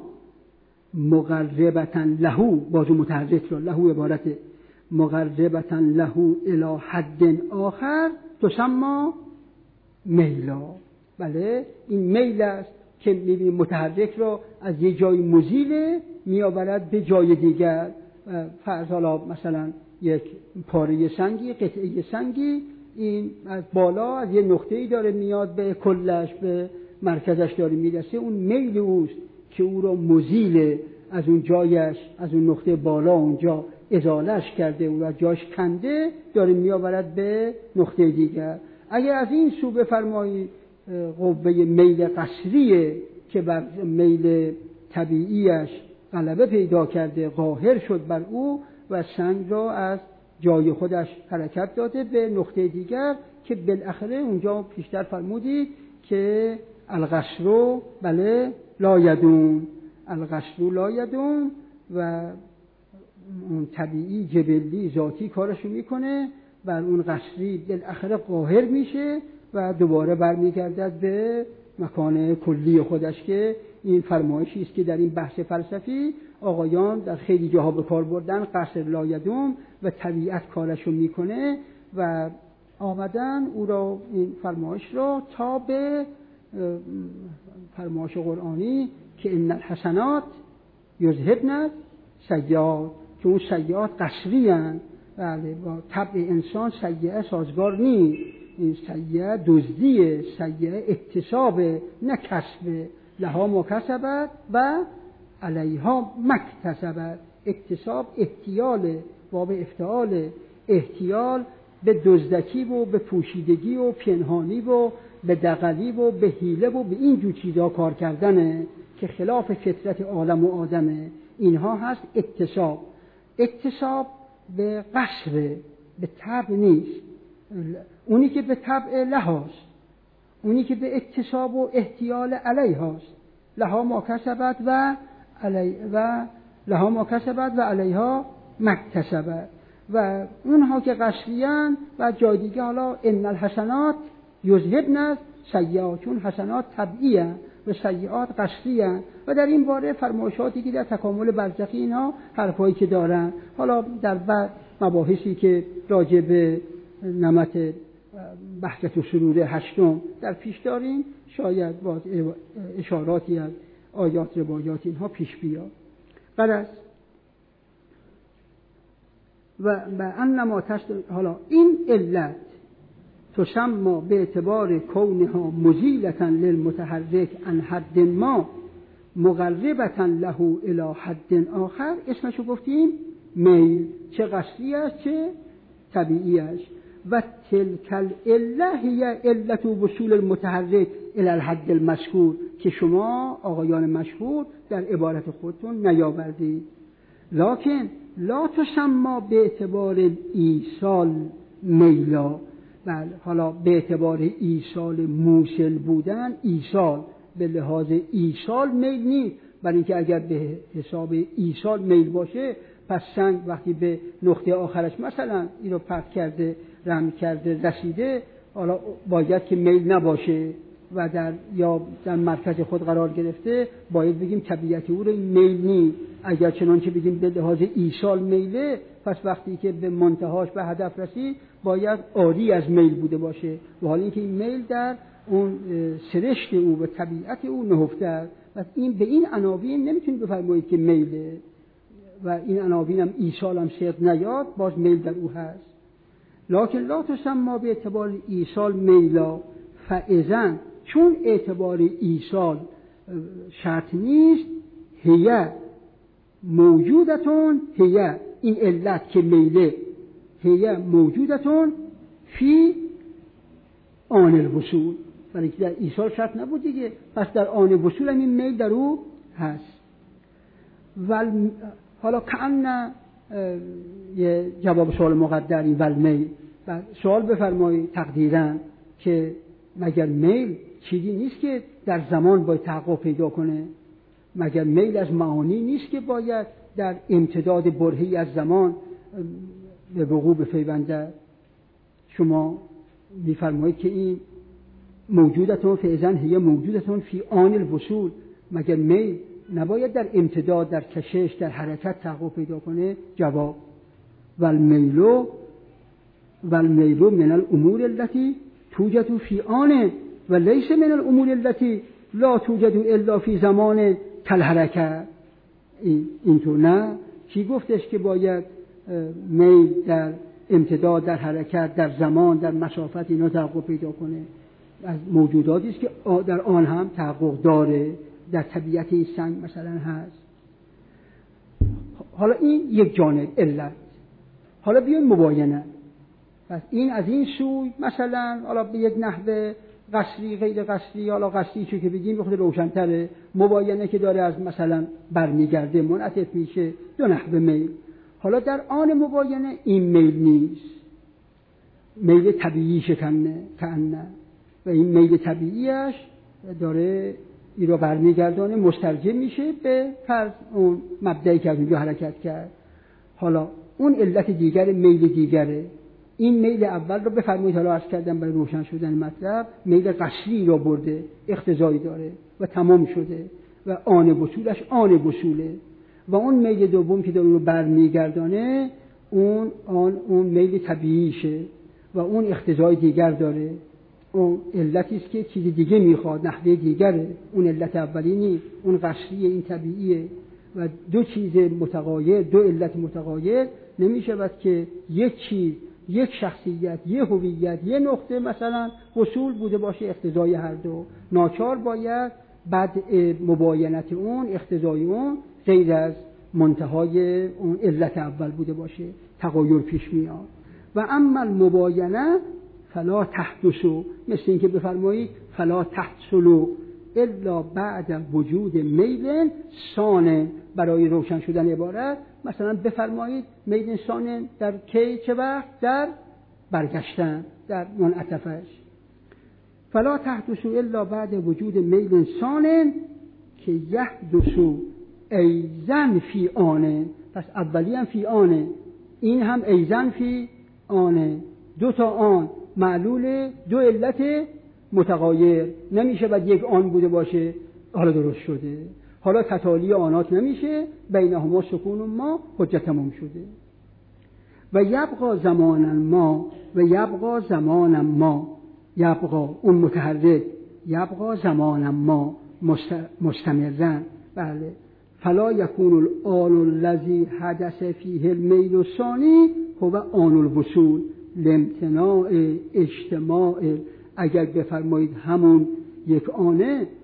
مقربة له، بازو متحرک را له عبارت مقربة له الى حد آخر تسمى میلا. بله این میل است که میبینیم متحرک را از یه جای مزیل میآورد به جای دیگر. فرض حالا مثلا یک پاره سنگی، قطعه سنگی، این از بالا از یه نقطه‌ای داره میاد به کلش، به مرکزش داره میرسه، اون میل اوست که او را مزیل از اون جایش، از اون نقطه بالا اونجا ازالش کرده و جاش کنده، داره میآورد به نقطه دیگر. اگر از این سو بفرمایید قوه میل قصریه که بر میل طبیعیش غلبه پیدا کرده، قاهر شد بر او و سنگ را از جای خودش حرکت داده به نقطه دیگر که بالاخره اونجا پیشتر فرمودید که القصر بله لا یدوم، القصر لا یدوم و اون طبیعی جبلی ذاتی کارشو میکنه، بر اون قصری بالاخره قاهر میشه و دوباره برمیگردد به مکان کلی خودش که این فرمایشی است که در این بحث فلسفی آقایان در خیلی جاها به کار بردن، قصر لا یدوم و طبیعت کارشو میکنه و آمدن او را این فرمایش را تا به فرمایش قرآنی که ان الحسنات یذهبن سیئات، که اون سیئات قصری هستند. بله با طبع انسان سیئه سازگار نیست، این سیئه دزدیه، سیئه اکتساب نه کسب، لها ما کسبت و علیها مکتسبت. اکتساب احتیال، باب افتعال، احتیال به دزدکی و به پوشیدگی و پنهانی و به دغلی و به حیله و به این جور چیزا کار کردنه که خلاف فطرت عالم و آدمه. اینها هست اکتساب. اکتساب به قصر، به طبع نیست. اونی که به طبع لهاست، اونی که به اکتساب و احتیال علیهاست، لها ما کسبت و علی و لها ما کسبت و علیها مکتسبت. و اونها که قصریان و جای دیگه حالا ان الحسنات یذهبن سیئات، چون حسنات طبیعی و سیئات قصری و در این باره فرمایشاتی که در تکامل برزخی اینها حرفایی که دارن. حالا در بعد مباحثی که راجع به نمط بحث و سرور هشتم در پیش داریم، شاید باز اشاراتی از آیات روایات اینها پیش بیاد. غرض و به انما تشت، حالا این علت تسمى به اعتبار کونها مزیلة للمتحرک عن حد ما مقربتا له الی حد آخر، اسمشو گفتیم میل، چه قصدی است چه طبیعی است. و تلک العله هی علت وصول المتحرک الی الحد المذکور که شما آقایان مشهور در عبارت خودتون نیاوردید. لکن لا تسمى به اعتبار ایصال میلا، بله حالا به اعتبار ایصال موصل بودن، ایصال به لحاظ ایصال میل نیست، برای اینکه اگر به حساب ایصال میل باشه پس سنگ وقتی به نقطه آخرش مثلا این رو پرت کرده، رحم کرده، رسیده، حالا باید که میل نباشه و در یا در مرکز خود قرار گرفته، باید بگیم طبیعت او رو میل نیست. اگر چنانچه بگیم به لحاظ ایصال میله، پس وقتی که به منتهاش به هدف رسید باید عاری از میل بوده باشه، و حالا اینکه این میل در اون سرشت او و طبیعت او نهفته است. پس این به این عناوین نمیتونید بفرمایید که میله و این عناوین هم ایصال هم صدق نیاد، باز میل در او هست. لکن لا تسمى به اعتبار ایصال میلا، فاذا چون اعتبار ایصال شرط نیست، هی موجودتون، هی این علت که میله، هی موجودتون فی آن الوصول، برای که در ایصال شرط نبود دیگه، پس در آن وصول هم این میل در او هست. و حالا کأن یه جواب سوال مقدر این ول میل، سوال بفرمایید تقدیرن که مگر میل چیزی نیست که در زمان باید تحقق پیدا کنه؟ مگر میل از معانی نیست که باید در امتداد برهه‌ای از زمان به وقوع بپیونده؟ شما میفرمایید که این موجودتون فی اذن هی موجودتون فی آن الوصول، مگر میل نباید در امتداد، در کشش، در حرکت تحقق پیدا کنه؟ جواب والمیلو والمیلو من الامور التي توجد فی آن و لیس من الامور التي لا توجد الا فی زمان کالحرکت. اینطور نه، چی گفتش که باید میل در امتداد، در حرکت، در زمان، در مسافت اینا تحقق پیدا کنه؟ از موجوداتی است که در آن هم تحقق داره، در طبیعت این سنگ مثلا هست. حالا این یک جانب علت. حالا بیایم مباینه. پس این از این سوی مثلا حالا به یک نحوه قصری غیر قصری، حالا قصری چون که بگیم بخاطر روشن‌تره، مباینه که داره از مثلا برمیگرده منعطف میشه دو نحوه میل. حالا در آن مباینه این میل نیست، میل طبیعی شکنه کأنه، و این میل طبیعیش داره این رو برمیگردانه، مسترجع میشه به فرض اون مبدئی که از اونجا حرکت کرد. حالا اون علت دیگر میل دیگره. این میل اول رو بفرمایید، حالا عرض کردم برای روشن شدن مطلب، میل قصری رو برده، اقتضایی داره و تمام شده و آن وصولش آن وصوله. و اون میل دوم که داره رو برمیگردانه، اون آن اون میل طبیعیشه و اون اقتضای دیگر داره، اون علتی است که چیز دیگه میخواد، نحوه دیگره، اون علت اولی نیست، اون قصریه، این طبیعیه. و دو چیز متغایر، دو علت متغایر نمیشود که یک چیز، یک شخصیت، یک هویت، یک نقطه مثلا وصول بوده باشه اقتضای هر دو. ناچار باید بعد مباینت اون اقتضای اون غیر از منتهای اون علت اول بوده باشه، تغایر پیش میاد. و اما المباینه فلا تحدثو، مثل این که بفرمایید فلا تحصلو الا بعد وجود میل ثان، برای روشن شدن عبارت مثلا بفرمایید میل ثان در کی، چه وقت؟ در برگشتن، در منعطفش. فلا تحدثو الا بعد وجود میل ثان که یحدثو ایزن فی آنه. پس اولی هم فی آنه، این هم ایزن فی آنه، دو تا آن معلول دو علت متغایر، نمیشه بعد یک آن بوده باشه حالا درست شده، حالا تتالی آنات نمیشه، بینهما سکون و ما حجت تمام شده. و یبقا زمانا ما و یبقا زمانا ما، یبقا اون متحرک، یبقا زمانا ما مستمرن. بله. فلا یکون الآن الذی حدث فیه المیل الثانی هو آن الوصول لامتناع اجتماع. اگر بفرمایید همون یک آنه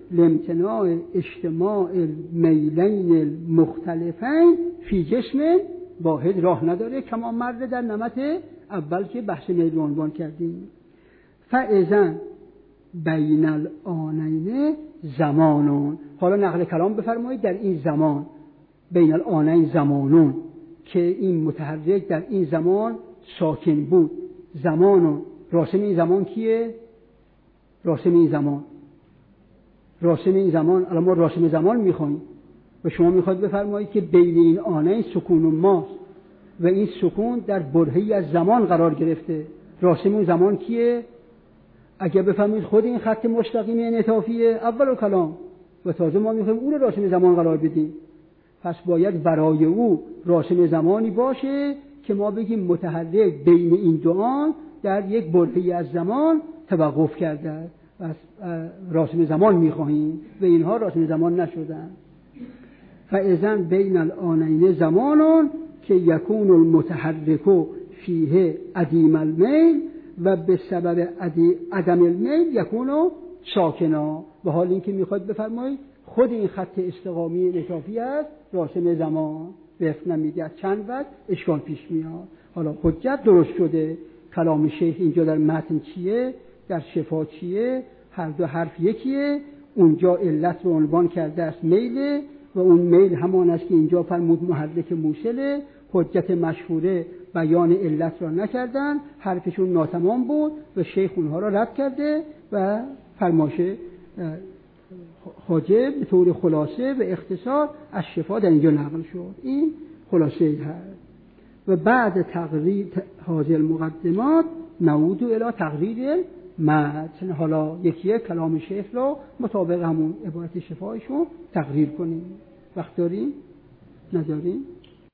لامتناع اجتماع المیلین المختلفین فی جسم واحد راه نداره، کما مرده در نمط اول که بحث میل رو عنوان کردیم. فاذا بین الآنین زمانون، حالا نقل کلام بفرمایید در این زمان، بین الآنین زمانون که این متحرک در این زمان ساکن بود. زمانون، راسم این زمان کیه؟ راسم این زمان راسم این زمان الان ما راسم زمان میخوایم و شما میخواید بفرمایید که بین این آنین سکون و ماست و این سکون در برهه‌ای از زمان قرار گرفته. راسم این زمان کیه؟ اگه بفهمید خود این خط مستقیم انعطافیه اول کلام و تازه ما میخوایم اون رو راسم زمان قرار بدیم، پس باید برای او راسم زمانی باشه که ما بگیم متحرک بین این دو آن در یک برهه‌ای از زمان توقف کرده، پس راسم زمان میخواهیم و اینها راسم زمان نشدن. فاذا بین الآنین زمانون که یکون المتحرک فیه عدیم المیل و به سبب عدم المیل یکونو ساکنا. و حال این که میخواد بفرمایید خود این خط استقامی انعطافی است راسم زمان وفق نمیده، چند وقت اشکال پیش میاد. حالا حجت درست شده، کلام شیخ اینجا در متن چیه، در شفا چیه، هر دو حرف یکیه. اونجا علت رو عنوان کرده است میل و اون میل همان است که اینجا فرمود محرک موصله. حجت مشهوره بیان علت را نکردن، حرفشون ناتمام بود و شیخ اونها را رد کرده و فرمایش حاجب به طور خلاصه و اختصار از شفا در اینجا نقل شد. این خلاصه ای هست. و بعد تقریر هذه المقدمات نعود الی تقریر متن. حالا یکیه کلام شیخ رو مطابق همون عبارت شفایشون تقریر کنیم. وقت داریم؟ نداریم؟